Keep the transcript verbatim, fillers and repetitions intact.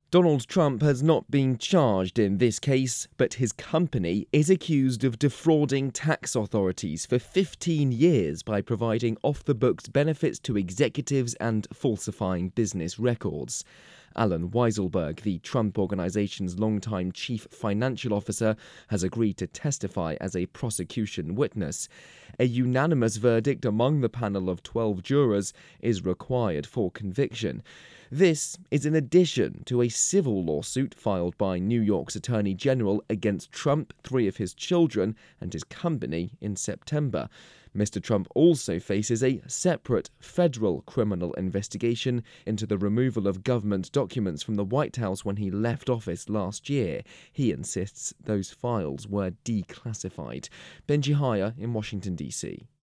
Donald Trump has not been charged in this case, but his company is accused of defrauding tax authorities for fifteen years by providing off-the-books benefits to executives and falsifying business records. Alan Weisselberg, the Trump Organization's longtime chief financial officer, has agreed to testify as a prosecution witness. A unanimous verdict among the panel of twelve jurors is required for conviction. This is in addition to a civil lawsuit filed by New York's Attorney General against Trump, three of his children, and his company in September. Mister Trump also faces a separate federal criminal investigation into the removal of government documents from the White House when he left office last year. He insists those files were declassified. Benji Haya in Washington, D C